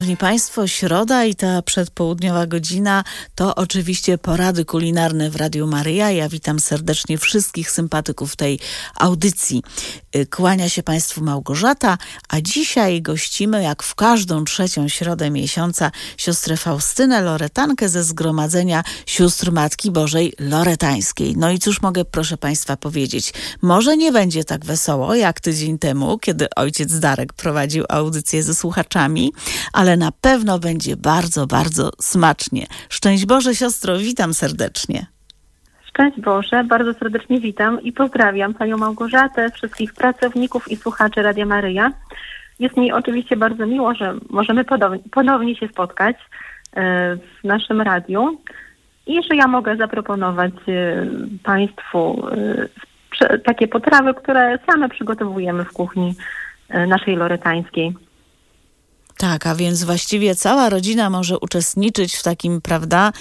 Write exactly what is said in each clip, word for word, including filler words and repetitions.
Szanowni Państwo, środa i ta przedpołudniowa godzina to oczywiście porady kulinarne w Radiu Maryja. Ja witam serdecznie wszystkich sympatyków tej audycji. Kłania się Państwu Małgorzata, a dzisiaj gościmy, jak w każdą trzecią środę miesiąca, siostrę Faustynę Loretankę ze Zgromadzenia Sióstr Matki Bożej Loretańskiej. No i cóż mogę, proszę Państwa, powiedzieć? Może nie będzie tak wesoło jak tydzień temu, kiedy ojciec Darek prowadził audycję ze słuchaczami, ale na pewno będzie bardzo, bardzo smacznie. Szczęść Boże, siostro, witam serdecznie. Szczęść Boże, bardzo serdecznie witam i pozdrawiam Panią Małgorzatę, wszystkich pracowników i słuchaczy Radia Maryja. Jest mi oczywiście bardzo miło, że możemy ponownie się spotkać w naszym radiu i że ja mogę zaproponować Państwu takie potrawy, które same przygotowujemy w kuchni naszej loretańskiej. Tak, a więc właściwie cała rodzina może uczestniczyć w takim, prawda,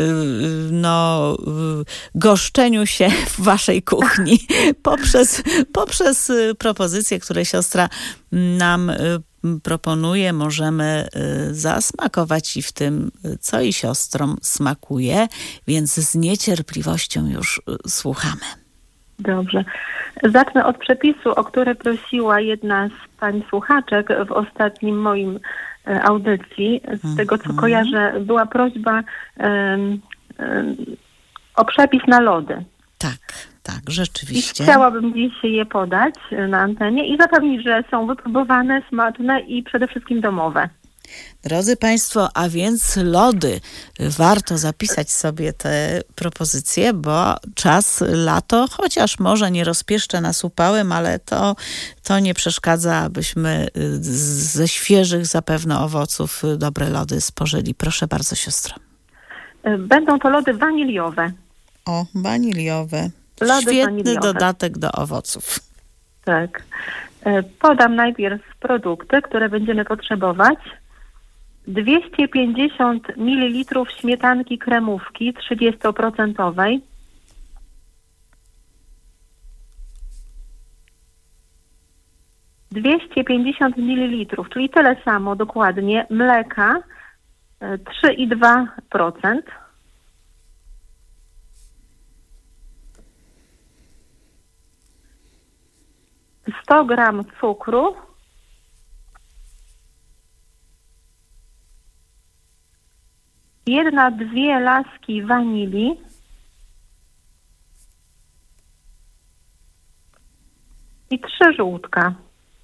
no, goszczeniu się w waszej kuchni poprzez, poprzez propozycje, które siostra nam proponuje. Możemy zasmakować i w tym, co i siostrom smakuje, więc z niecierpliwością już słuchamy. Dobrze. Zacznę od przepisu, o który prosiła jedna z pań słuchaczek w ostatnim moim e, audycji. Z tego, co kojarzę, była prośba e, e, o przepis na lody. Tak, tak, rzeczywiście. I chciałabym dziś je podać na antenie i zapewnić, że są wypróbowane, smaczne i przede wszystkim domowe. Drodzy Państwo, a więc lody. Warto zapisać sobie te propozycje, bo czas, lato, chociaż może nie rozpieszcza nas upałem, ale to, to nie przeszkadza, abyśmy ze świeżych zapewne owoców dobre lody spożyli. Proszę bardzo, siostro. Będą to lody waniliowe. O, waniliowe. Lody Świetny waniliowe. Dodatek do owoców. Tak. Podam najpierw produkty, które będziemy potrzebować. dwieście pięćdziesiąt mililitrów śmietanki kremówki trzydzieści procent. dwieście pięćdziesiąt mililitrów, czyli tyle samo dokładnie, mleka trzy i dwa procent. sto gram cukru. Jedna, dwie laski wanilii. I trzy żółtka.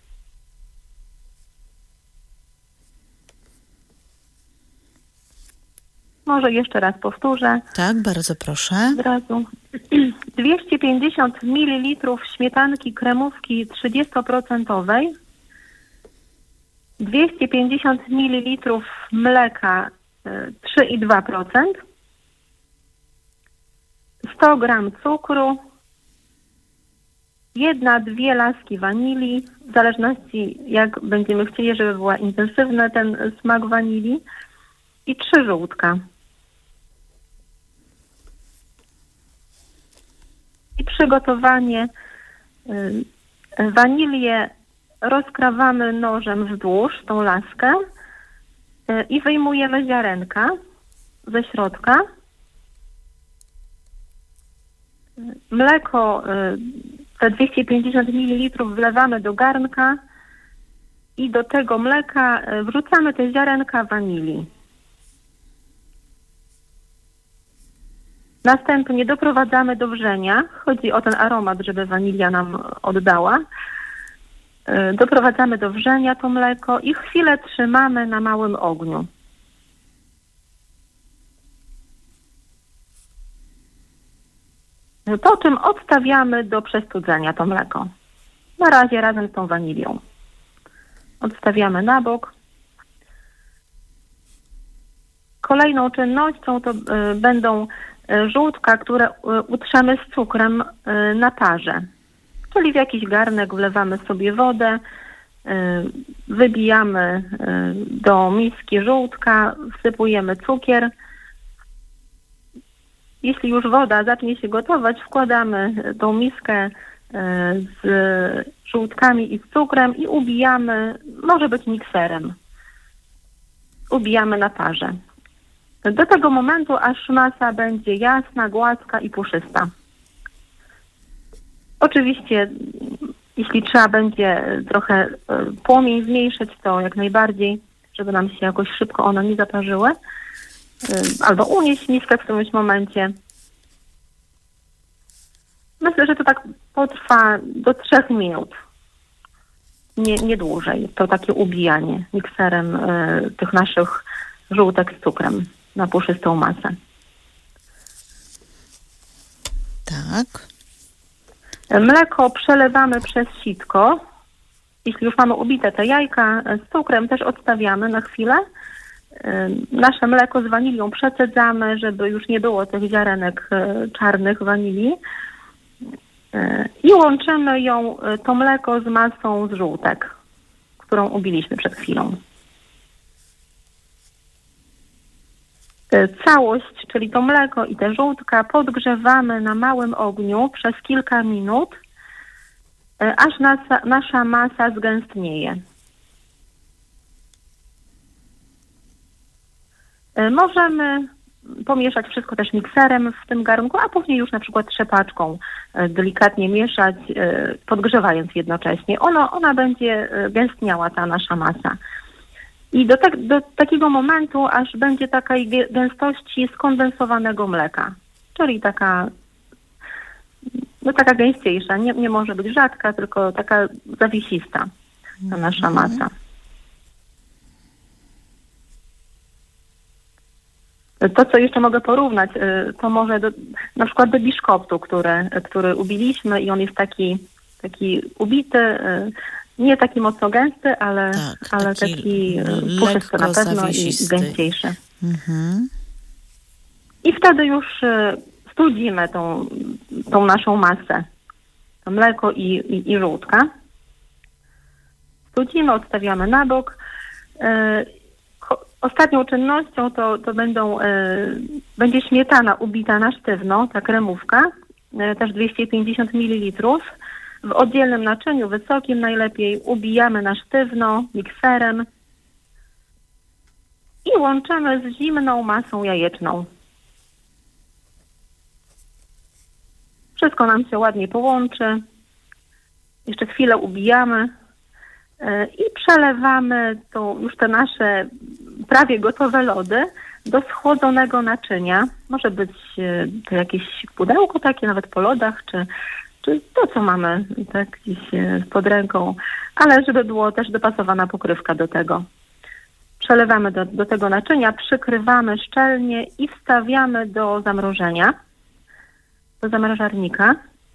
Może jeszcze raz powtórzę. Tak, bardzo proszę. Od razu. dwieście pięćdziesiąt mililitrów śmietanki kremówki trzydzieści procent. dwieście pięćdziesiąt mililitrów mleka trzy i dwa procent. sto gram cukru. Jedna, dwie laski wanilii. W zależności jak będziemy chcieli, żeby była intensywny ten smak wanilii. I trzy żółtka. I przygotowanie. Wanilię rozkrawamy nożem wzdłuż tą laskę i wyjmujemy ziarenka ze środka. Mleko, te dwieście pięćdziesiąt mililitrów wlewamy do garnka i do tego mleka wrzucamy te ziarenka wanilii. Następnie doprowadzamy do wrzenia. Chodzi o ten aromat, żeby wanilia nam oddała. Doprowadzamy do wrzenia to mleko i chwilę trzymamy na małym ogniu. Po czym odstawiamy do przestudzenia to mleko. Na razie razem z tą wanilią. Odstawiamy na bok. Kolejną czynnością to y, będą żółtka, które utrzemy z cukrem na parze. Czyli w jakiś garnek wlewamy sobie wodę, wybijamy do miski żółtka, wsypujemy cukier. Jeśli już woda zacznie się gotować, wkładamy tą miskę z żółtkami i z cukrem i ubijamy, może być mikserem. ubijamy na parze. Do tego momentu, aż masa będzie jasna, gładka i puszysta. Oczywiście, jeśli trzeba będzie trochę płomień zmniejszyć, to jak najbardziej, żeby nam się jakoś szybko one nie zaparzyły. Albo unieść miskę w którymś momencie. Myślę, że to tak potrwa do trzech minut. Nie, nie dłużej. To takie ubijanie mikserem y, tych naszych żółtek z cukrem na puszystą masę. Tak. Mleko przelewamy przez sitko. Jeśli już mamy ubite te jajka z cukrem, też odstawiamy na chwilę. Nasze mleko z wanilią przecedzamy, żeby już nie było tych ziarenek czarnych wanilii. I łączymy ją, to mleko z masą z żółtek, którą ubiliśmy przed chwilą. Całość, czyli to mleko i te żółtka podgrzewamy na małym ogniu przez kilka minut, aż nasza, nasza masa zgęstnieje. Możemy pomieszać wszystko też mikserem w tym garnku, a później już na przykład trzepaczką delikatnie mieszać, podgrzewając jednocześnie. Ono, ona będzie gęstniała, ta nasza masa. I do, te, do takiego momentu, aż będzie takiej gęstości skondensowanego mleka, czyli taka, no taka gęściejsza, nie, nie może być rzadka, tylko taka zawisista ta nasza masa. To, co jeszcze mogę porównać, to może do, na przykład do biszkoptu, który, który ubiliśmy i on jest taki, taki ubity, nie taki mocno gęsty, ale tak, ale taki, taki puszysty na pewno zawisisty. I gęściejszy. Mhm. I wtedy już studzimy tą, tą naszą masę, to mleko i, i, i żółtka. Studzimy, odstawiamy na bok. Ostatnią czynnością to, to będą, y, będzie śmietana ubita na sztywno, ta kremówka, y, też dwieście pięćdziesiąt mililitrów. W oddzielnym naczyniu, wysokim najlepiej, ubijamy na sztywno mikserem i łączymy z zimną masą jajeczną. Wszystko nam się ładnie połączy. Jeszcze chwilę ubijamy. I przelewamy to, już te nasze prawie gotowe lody do schłodzonego naczynia. Może być to jakieś pudełko takie, nawet po lodach, czy, czy to, co mamy tak gdzieś pod ręką, ale żeby było też dopasowana pokrywka do tego. Przelewamy do, do tego naczynia, przykrywamy szczelnie i wstawiamy do zamrożenia, do zamrażarnika.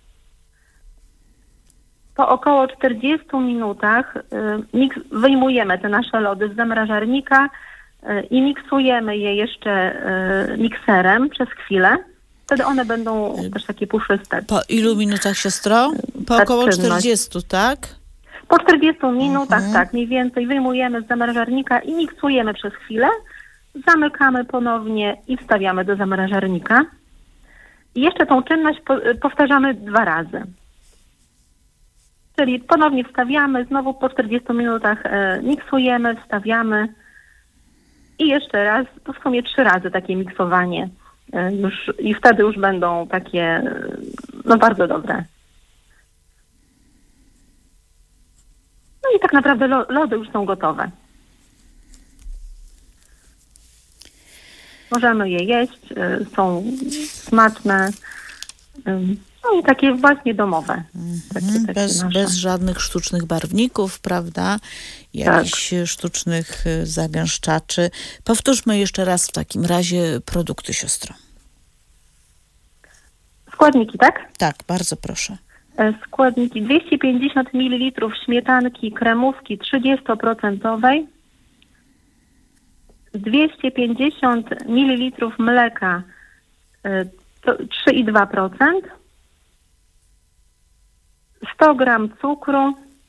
Po około czterdziestu minutach miks, wyjmujemy te nasze lody z zamrażarnika i miksujemy je jeszcze mikserem przez chwilę. Wtedy one będą też takie puszyste. Po ilu minutach, siostro? Po około czterdziestu, tak? Po czterdziestu minutach, mhm. tak, mniej więcej wyjmujemy z zamrażarnika i miksujemy przez chwilę. Zamykamy ponownie i wstawiamy do zamrażarnika. I jeszcze tą czynność po, powtarzamy dwa razy. Czyli ponownie wstawiamy, znowu po czterdziestu minutach e, miksujemy, wstawiamy i jeszcze raz, to w sumie trzy razy takie miksowanie e, już, i wtedy już będą takie, e, no bardzo dobre. No i tak naprawdę lo, lody już są gotowe. Możemy je jeść, e, są smaczne. E, No i takie właśnie domowe. Takie, takie bez, bez żadnych sztucznych barwników, prawda? Jakichś tak. sztucznych zagęszczaczy. Powtórzmy jeszcze raz w takim razie produkty, siostro. Składniki, tak? Tak, bardzo proszę. Składniki: dwieście pięćdziesiąt mililitrów śmietanki kremówki trzydziestoprocentowej, dwieście pięćdziesiąt mililitrów mleka trzy i dwa procent, sto gram cukru,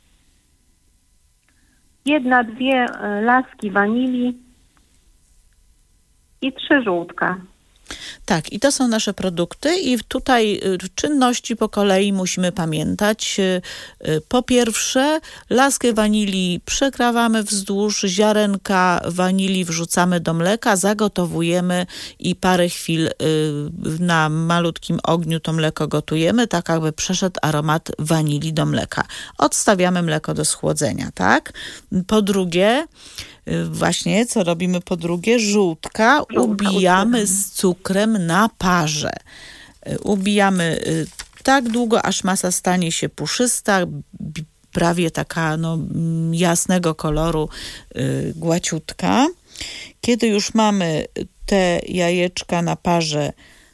jedna, dwie laski wanilii i trzy żółtka. Tak, i to są nasze produkty i tutaj czynności po kolei musimy pamiętać. Po pierwsze, laskę wanilii przekrawamy wzdłuż, ziarenka wanilii wrzucamy do mleka, zagotowujemy i parę chwil na malutkim ogniu to mleko gotujemy, tak aby przeszedł aromat wanilii do mleka. Odstawiamy mleko do schłodzenia, tak? Po drugie, właśnie, co robimy po drugie? Żółtka ubijamy z cukrem na parze. Ubijamy tak długo, aż masa stanie się puszysta, prawie taka no, jasnego koloru, głaciutka. Kiedy już mamy te jajeczka na parze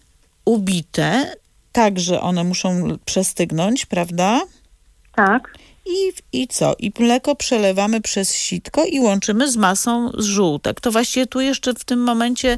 ubite, tak, że one muszą przestygnąć, prawda? Tak. I, I co? I mleko przelewamy przez sitko i łączymy z masą z żółtek. To właściwie tu jeszcze w tym momencie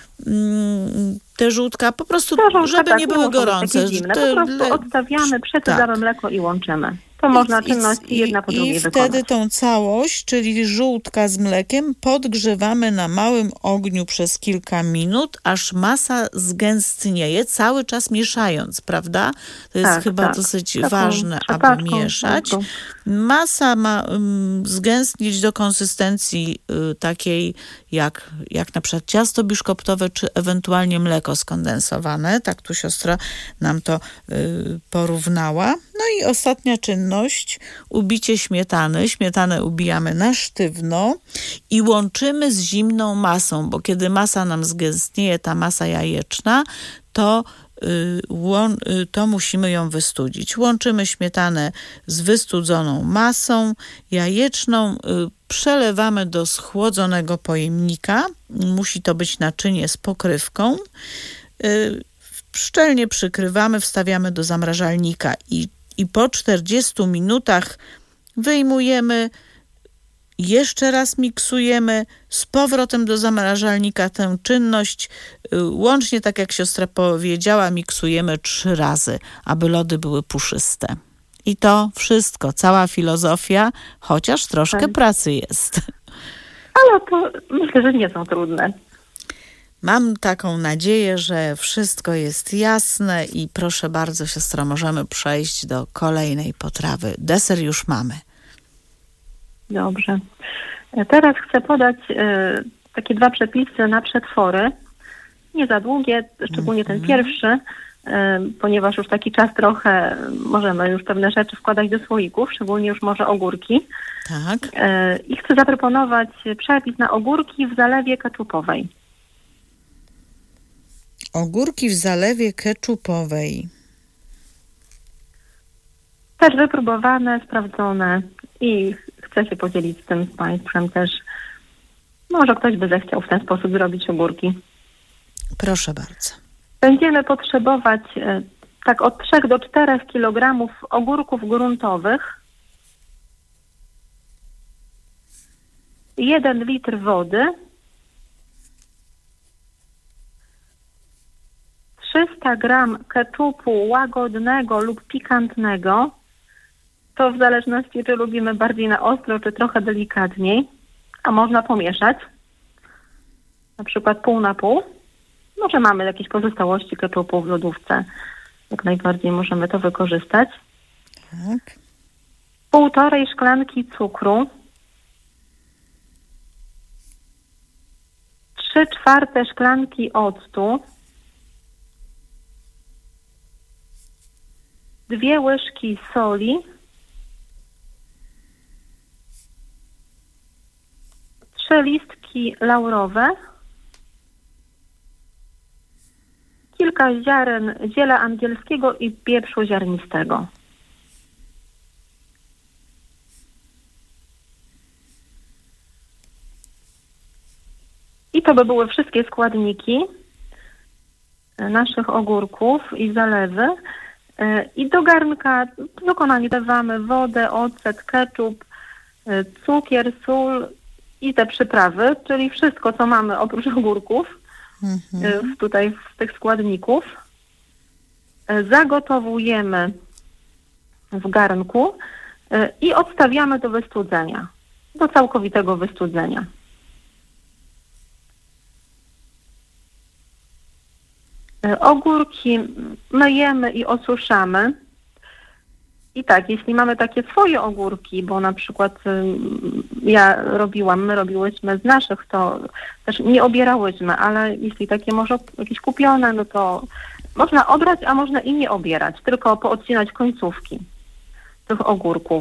mm, te żółtka po prostu, żółtka, żeby tak, nie były gorące. Zimne. Po prostu odstawiamy, przecedzamy tak. mleko i łączymy. To można czynności I, jedna po drugiej I wykonać. wtedy tą całość, czyli żółtka z mlekiem, podgrzewamy na małym ogniu przez kilka minut, aż masa zgęstnieje, cały czas mieszając, prawda? To jest tak, chyba tak. dosyć Taką ważne, aby mieszać. Taką. Masa ma um, zgęstnieć do konsystencji y, takiej jak, jak na przykład ciasto biszkoptowe, czy ewentualnie mleko skondensowane. Tak tu siostra nam to y, porównała. No i ostatnia czynność, ubicie śmietany. Śmietanę ubijamy na sztywno i łączymy z zimną masą, bo kiedy masa nam zgęstnieje, ta masa jajeczna, to, y, łą, y, to musimy ją wystudzić. Łączymy śmietanę z wystudzoną masą jajeczną, y, przelewamy do schłodzonego pojemnika. Musi to być naczynie z pokrywką. Y, szczelnie przykrywamy, wstawiamy do zamrażalnika i I po czterdziestu minutach wyjmujemy, jeszcze raz miksujemy, z powrotem do zamrażalnika tę czynność, łącznie, tak jak siostra powiedziała, miksujemy trzy razy, aby lody były puszyste. I to wszystko, cała filozofia, chociaż troszkę tak. pracy jest. Ale to myślę, że nie są trudne. Mam taką nadzieję, że wszystko jest jasne i proszę bardzo, siostro, możemy przejść do kolejnej potrawy. Deser już mamy. Dobrze. Teraz chcę podać e, takie dwa przepisy na przetwory. Nie za długie, szczególnie mm-hmm. ten pierwszy, e, ponieważ już taki czas trochę możemy już pewne rzeczy wkładać do słoików, szczególnie już może ogórki. Tak. E, I chcę zaproponować przepis na ogórki w zalewie keczupowej. Ogórki w zalewie keczupowej. Też wypróbowane, sprawdzone i chcę się podzielić z tym z Państwem też. Może ktoś by zechciał w ten sposób zrobić ogórki. Proszę bardzo. Będziemy potrzebować e, tak od trzech do czterech kilogramów ogórków gruntowych, jeden litr wody, trzysta gram keczupu łagodnego lub pikantnego, to w zależności, czy lubimy bardziej na ostro, czy trochę delikatniej, a można pomieszać, na przykład pół na pół. Może mamy jakieś pozostałości keczupu w lodówce, jak najbardziej możemy to wykorzystać. Tak. Półtorej szklanki cukru, trzy czwarte szklanki octu, dwie łyżki soli, trzy listki laurowe, kilka ziaren ziela angielskiego i pieprzu ziarnistego. I to by były wszystkie składniki naszych ogórków i zalewy. I do garnka dokonanie dodawamy wodę, ocet, keczup, cukier, sól i te przyprawy, czyli wszystko, co mamy oprócz ogórków, mhm. tutaj z tych składników. Zagotowujemy w garnku i odstawiamy do wystudzenia, do całkowitego wystudzenia. Ogórki myjemy i osuszamy. I tak, jeśli mamy takie swoje ogórki, bo na przykład ja robiłam, my robiłyśmy z naszych, to też nie obierałyśmy, ale jeśli takie może jakieś kupione, no to można obrać, a można i nie obierać, tylko poodcinać końcówki tych ogórków.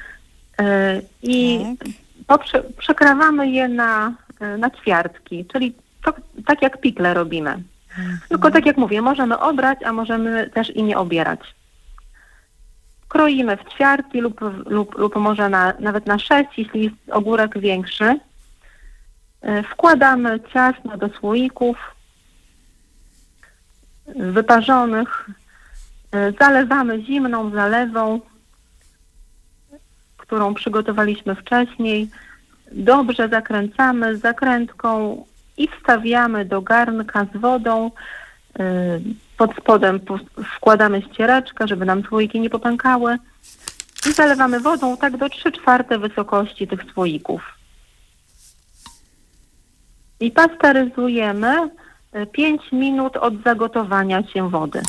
I tak. poprze- przekrawamy je na, na ćwiartki, czyli to, tak jak pikle robimy. Mhm. Tylko tak jak mówię, możemy obrać, a możemy też i nie obierać. Kroimy w ćwiartki lub, lub, lub może na, nawet na sześć, jeśli jest ogórek większy. Wkładamy ciasno do słoików wyparzonych. Zalewamy zimną zalewą, którą przygotowaliśmy wcześniej. Dobrze zakręcamy zakrętką i wstawiamy do garnka z wodą. Pod spodem wkładamy ściereczkę, żeby nam słoiki nie popękały i zalewamy wodą tak do trzy czwarte wysokości tych słoików. I pasteryzujemy pięć minut od zagotowania się wody.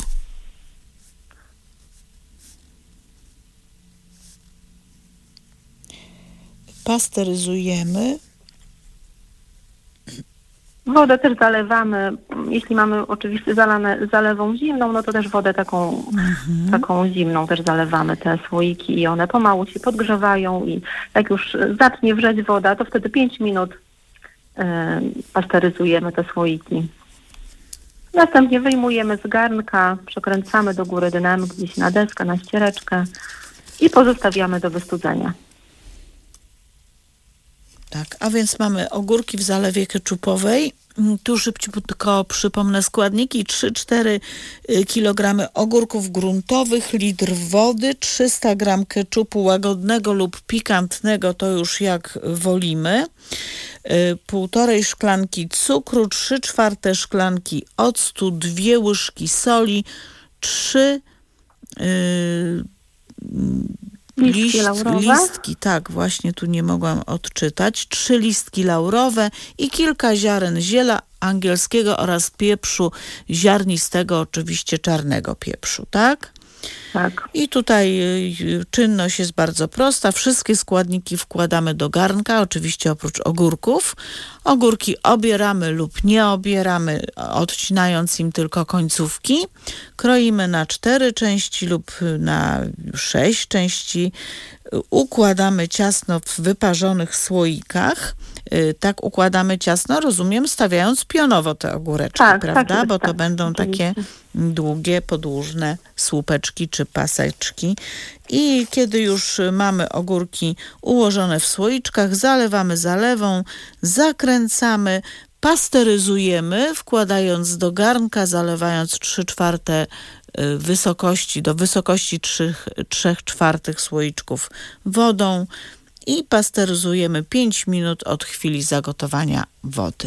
Pasteryzujemy. Wodę też zalewamy, jeśli mamy oczywiście zalane zalewą zimną, no to też wodę taką, mhm. taką zimną też zalewamy te słoiki i one pomału się podgrzewają i jak już zacznie wrzeć woda, to wtedy pięć minut y, pasteryzujemy te słoiki. Następnie wyjmujemy z garnka, przekręcamy do góry dnem gdzieś na deskę, na ściereczkę i pozostawiamy do wystudzenia. Tak, a więc mamy ogórki w zalewie keczupowej. Tu szybciutko przypomnę składniki. trzy cztery kilogramy ogórków gruntowych, litr wody, trzysta gramów keczupu łagodnego lub pikantnego, to już jak wolimy. Półtorej szklanki cukru, trzy czwarte szklanki octu, dwie łyżki soli, trzy yy, Listki Liść, laurowe. Listki, tak, właśnie tu nie mogłam odczytać. Trzy listki laurowe i kilka ziaren ziela angielskiego oraz pieprzu ziarnistego, oczywiście czarnego pieprzu, tak? Tak. I tutaj czynność jest bardzo prosta. Wszystkie składniki wkładamy do garnka, oczywiście oprócz ogórków. Ogórki obieramy lub nie obieramy, odcinając im tylko końcówki. Kroimy na cztery części lub na sześć części. Układamy ciasno w wyparzonych słoikach. Tak układamy ciasno, rozumiem, stawiając pionowo te ogóreczki, tak, prawda? Tak, Bo to tak, będą oczywiście. takie długie, podłużne słupeczki czy paseczki. I kiedy już mamy ogórki ułożone w słoiczkach, zalewamy zalewą, zakręcamy, pasteryzujemy, wkładając do garnka, zalewając trzy czwarte wysokości, do wysokości trzy czwarte słoiczków wodą i pasteryzujemy pięć minut od chwili zagotowania wody.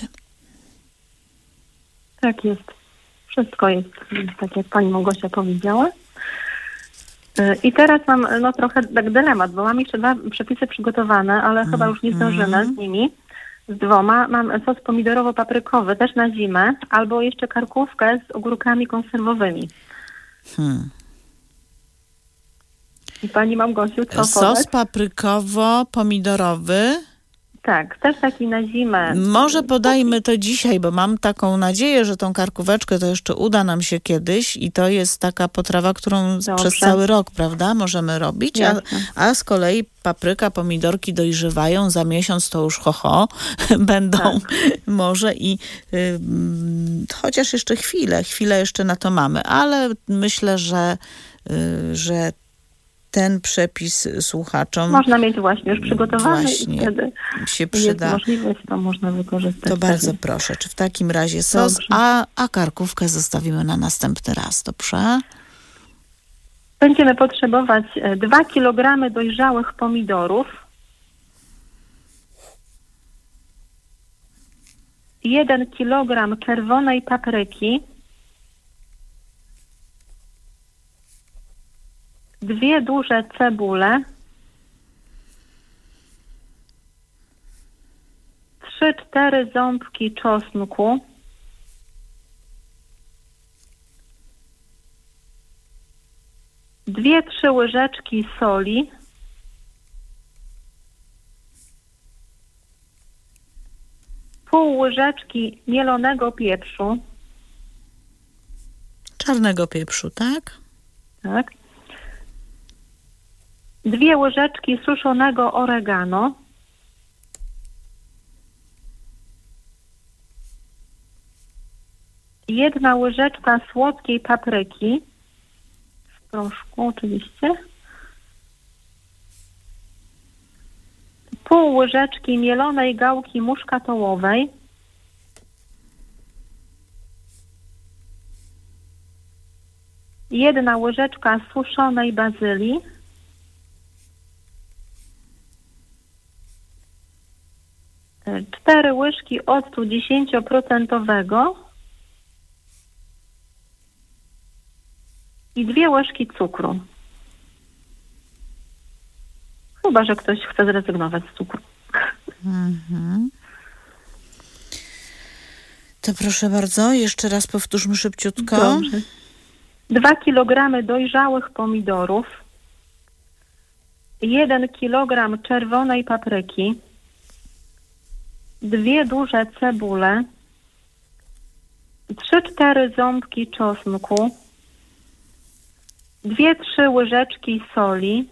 Tak jest. Wszystko jest tak, jak pani Małgosia powiedziała. I teraz mam no trochę tak dylemat, bo mam jeszcze dwa przepisy przygotowane, ale mm. chyba już nie zdążymy z nimi. Z dwoma. Mam sos pomidorowo-paprykowy, też na zimę, albo jeszcze karkówkę z ogórkami konserwowymi. Hmm. I pani Małgosiu, co Sos podać? paprykowo-pomidorowy. Tak, też taki na zimę. Może podajmy to dzisiaj, bo mam taką nadzieję, że tą karkóweczkę to jeszcze uda nam się kiedyś i to jest taka potrawa, którą Dobrze. przez cały rok, prawda, możemy robić, a, a z kolei papryka, pomidorki dojrzewają, za miesiąc to już ho, ho będą tak. może i y, chociaż jeszcze chwilę, chwilę jeszcze na to mamy, ale myślę, że, y, że ten przepis słuchaczom można mieć właśnie już przygotowany właśnie i wtedy się przyda. Jest możliwość, to można wykorzystać. To bardzo wtedy. Proszę. Czy w takim razie sos, a, a karkówkę zostawimy na następny raz, dobrze? Będziemy potrzebować dwa kilogramy dojrzałych pomidorów, jeden kilogram czerwonej papryki, dwie duże cebule, trzy cztery ząbki czosnku, dwie, trzy łyżeczki soli, pół łyżeczki mielonego pieprzu, czarnego pieprzu, tak? tak, dwie łyżeczki suszonego oregano, jedna łyżeczka słodkiej papryki, w proszku oczywiście, pół łyżeczki mielonej gałki muszkatołowej, jedna łyżeczka suszonej bazylii, cztery łyżki octu dziesięcioprocentowego i dwie łyżki cukru. Chyba że ktoś chce zrezygnować z cukru. Mhm. To proszę bardzo, jeszcze raz powtórzmy szybciutko. Dobrze. Dwa kilogramy dojrzałych pomidorów, jeden kilogram czerwonej papryki, dwie duże cebule, trzy, cztery ząbki czosnku, dwie, trzy łyżeczki soli,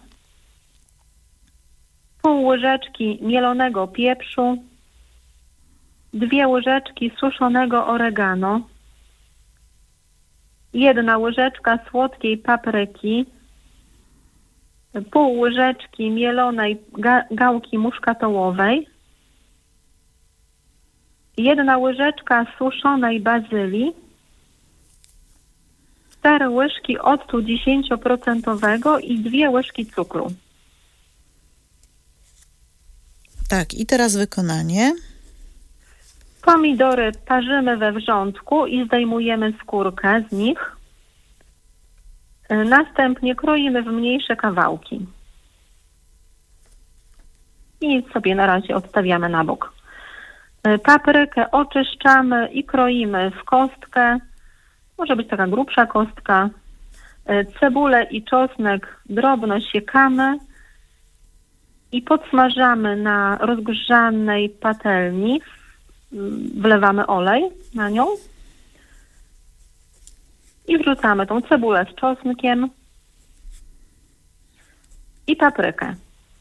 pół łyżeczki mielonego pieprzu, dwie łyżeczki suszonego oregano, jedna łyżeczka słodkiej papryki, pół łyżeczki mielonej ga- gałki muszkatołowej, jedna łyżeczka suszonej bazylii, cztery łyżki octu dziesięcioprocentowego i dwie łyżki cukru. Tak, i teraz wykonanie. Pomidory parzymy we wrzątku i zdejmujemy skórkę z nich. Następnie kroimy w mniejsze kawałki. I sobie na razie odstawiamy na bok. Paprykę oczyszczamy i kroimy w kostkę. Może być taka grubsza kostka. Cebulę i czosnek drobno siekamy i podsmażamy na rozgrzanej patelni. Wlewamy olej na nią i wrzucamy tą cebulę z czosnkiem i paprykę.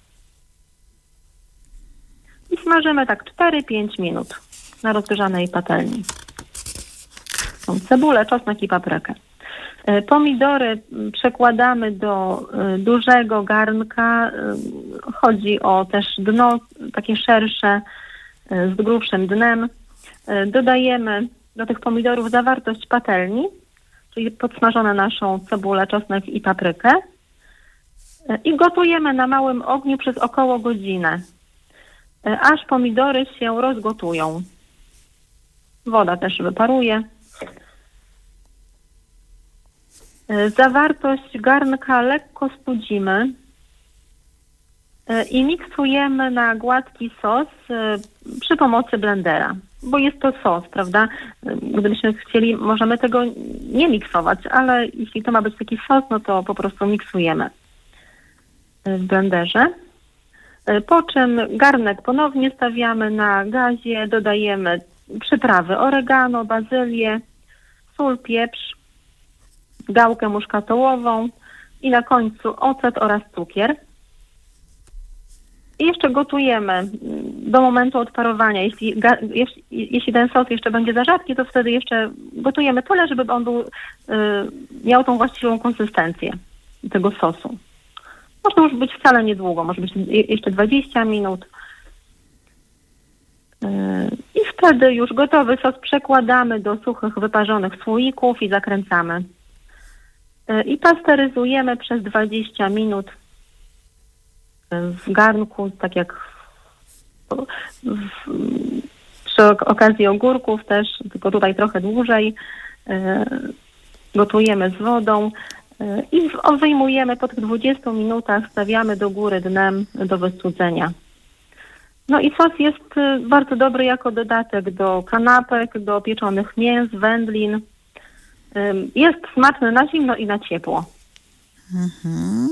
I smażymy tak cztery pięć minut na rozgrzanej patelni. Tą cebulę, czosnek i paprykę. Pomidory przekładamy do dużego garnka. Chodzi o też dno takie szersze, z grubszym dnem. Dodajemy do tych pomidorów zawartość patelni, czyli podsmażone naszą cebulę, czosnek i paprykę. I gotujemy na małym ogniu przez około godzinę, aż pomidory się rozgotują. Woda też wyparuje. Zawartość garnka lekko studzimy i miksujemy na gładki sos przy pomocy blendera, bo jest to sos, prawda? Gdybyśmy chcieli, możemy tego nie miksować, ale jeśli to ma być taki sos, no to po prostu miksujemy w blenderze. Po czym garnek ponownie stawiamy na gazie, dodajemy przyprawy oregano, bazylię, sól, pieprz, gałkę muszkatołową i na końcu ocet oraz cukier. I jeszcze gotujemy do momentu odparowania. Jeśli, jeśli, jeśli ten sos jeszcze będzie za rzadki, to wtedy jeszcze gotujemy tyle, żeby on był, y, miał tą właściwą konsystencję tego sosu. Może już być wcale niedługo, może być jeszcze dwadzieścia minut. Y, I wtedy już gotowy sos przekładamy do suchych, wyparzonych słoików i zakręcamy. Y, I pasteryzujemy przez dwadzieścia minut w garnku, tak jak w, w, przy okazji ogórków też, tylko tutaj trochę dłużej. E, gotujemy z wodą e, i wyjmujemy po tych dwudziestu minutach, stawiamy do góry dnem do wystudzenia. No i sos jest bardzo dobry jako dodatek do kanapek, do pieczonych mięs, wędlin. E, jest smaczny na zimno i na ciepło. Mhm.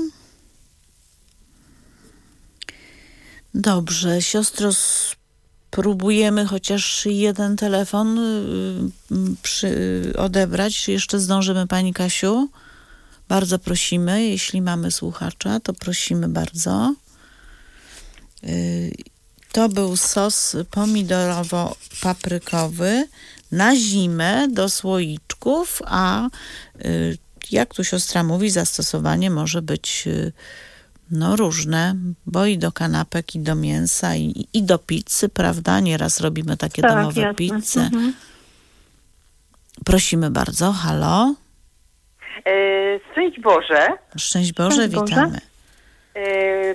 Dobrze, siostro, spróbujemy chociaż jeden telefon y, przy, odebrać. Czy jeszcze zdążymy, pani Kasiu? Bardzo prosimy, jeśli mamy słuchacza, to prosimy bardzo. Y, to był sos pomidorowo-paprykowy na zimę do słoiczków, a y, jak tu siostra mówi, zastosowanie może być y, no różne, bo i do kanapek, i do mięsa, i, i do pizzy, prawda? Nieraz robimy takie Tak, domowe jasne. pizze. Mhm. Prosimy bardzo. Halo? E, Szczęść Boże. Szczęść Boże, Szczęść Boże. witamy. E,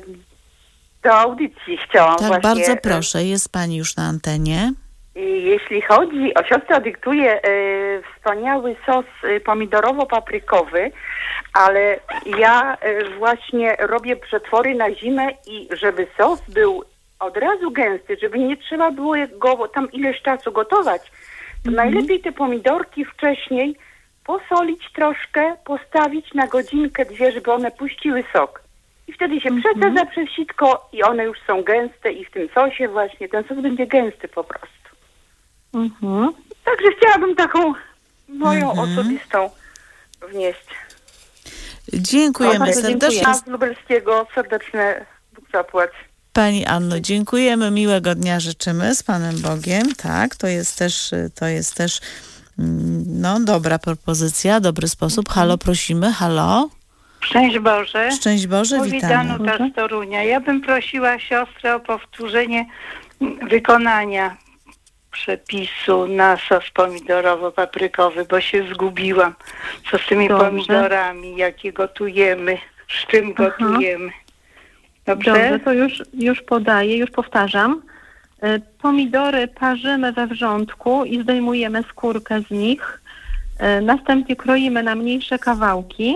do audycji chciałam Tak, właśnie... bardzo proszę. Jest pani już na antenie. E, jeśli chodzi o siostrę, dyktuje e, wspaniały sos e, pomidorowo-paprykowy, ale ja e, właśnie robię przetwory na zimę i żeby sos był od razu gęsty, żeby nie trzeba było go tam ileś czasu gotować, to Mhm. najlepiej te pomidorki wcześniej posolić troszkę, postawić na godzinkę, dwie, żeby one puściły sok. I wtedy się Mhm. przesadza przez sitko i one już są gęste i w tym sosie właśnie ten sos będzie gęsty po prostu. Mhm. Także chciałabym taką moją Mhm. osobistą wnieść. Dziękujemy bardzo serdecznie. dziękuję. A z Lubelskiego serdeczne Bóg zapłać. Pani Anno, dziękujemy. Miłego dnia życzymy z Panem Bogiem. Tak, to jest też, to jest też mm, no dobra propozycja, dobry sposób. Halo, prosimy. Halo. Szczęść Boże. Szczęść Boże, Mówi witamy. Danuta z Torunia. Ja bym prosiła siostrę o powtórzenie wykonania przepisu na sos pomidorowo-paprykowy, bo się zgubiłam. Co z tymi Dobrze. pomidorami, jakie gotujemy, z czym Aha. gotujemy. Dobrze? Dobrze, to już, już podaję, już powtarzam. Y, Pomidory parzymy we wrzątku i zdejmujemy skórkę z nich. Y, Następnie kroimy na mniejsze kawałki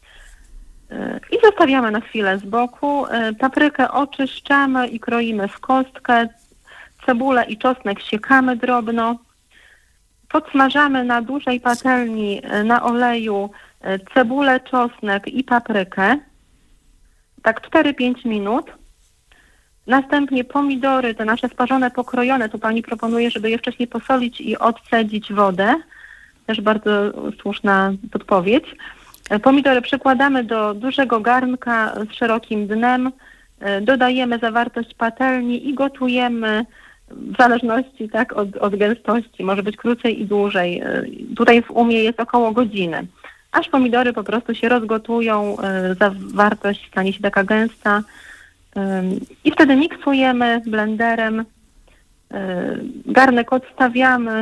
y, i zostawiamy na chwilę z boku. Y, Paprykę oczyszczamy i kroimy w kostkę. Cebulę i czosnek siekamy drobno. Podsmażamy na dużej patelni y, na oleju y, cebulę, czosnek i paprykę. Tak cztery pięć minut. Następnie pomidory, te nasze sparzone, pokrojone, tu pani proponuje, żeby je wcześniej posolić i odcedzić wodę. Też bardzo słuszna podpowiedź. Pomidory przykładamy do dużego garnka z szerokim dnem, dodajemy zawartość patelni i gotujemy w zależności tak, od, od gęstości. Może być krócej i dłużej. Tutaj w umie jest około godziny. Aż pomidory po prostu się rozgotują, y, zawartość stanie się taka gęsta y, i wtedy miksujemy blenderem, y, garnek odstawiamy,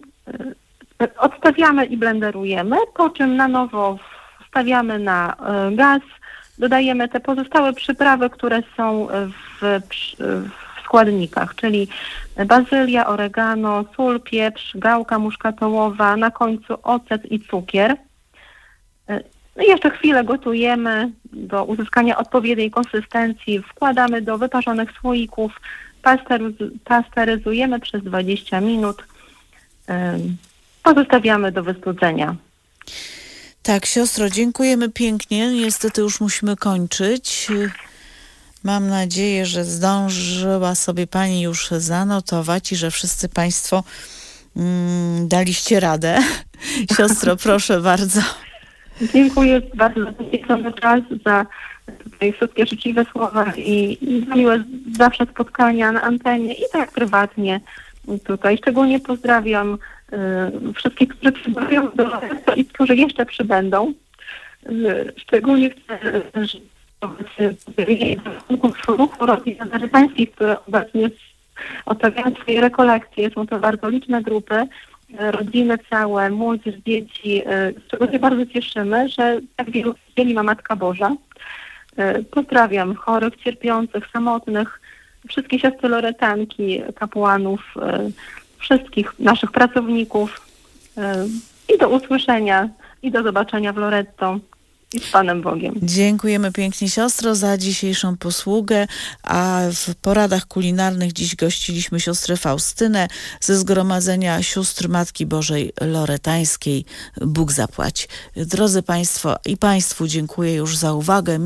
y, odstawiamy i blenderujemy, po czym na nowo wstawiamy na y, gaz, dodajemy te pozostałe przyprawy, które są w, w składnikach, czyli bazylia, oregano, sól, pieprz, gałka muszkatołowa, na końcu ocet i cukier. No i jeszcze chwilę gotujemy do uzyskania odpowiedniej konsystencji. Wkładamy do wyparzonych słoików, pasteryz- pasteryzujemy przez dwadzieścia minut. Ym, Pozostawiamy do wystudzenia. Tak, siostro, dziękujemy pięknie. Niestety już musimy kończyć. Mam nadzieję, że zdążyła sobie pani już zanotować i że wszyscy państwo mm, daliście radę. Siostro, proszę bardzo. Dziękuję bardzo za poświęcony czas, za tutaj wszystkie życzliwe słowa i, i za miłe zawsze spotkania na antenie i tak prywatnie tutaj. Szczególnie pozdrawiam y, wszystkich, którzy przybywają do Loreto i którzy jeszcze przybędą. Y, szczególnie chcę ruchu rodzin amerykańskich, które obecnie odprawiają swoje rekolekcje. Są to bardzo liczne grupy. Rodziny całe, młodzież, dzieci, z czego się bardzo cieszymy, że tak wielu dzieli ma Matka Boża. Pozdrawiam chorych, cierpiących, samotnych, wszystkie siostry loretanki, kapłanów, wszystkich naszych pracowników i do usłyszenia i do zobaczenia w Loretto. i z Panem Bogiem. Dziękujemy pięknie, siostro, za dzisiejszą posługę, a w poradach kulinarnych dziś gościliśmy siostrę Faustynę ze Zgromadzenia Sióstr Matki Bożej Loretańskiej. Bóg zapłać. Drodzy Państwo i Państwu dziękuję już za uwagę.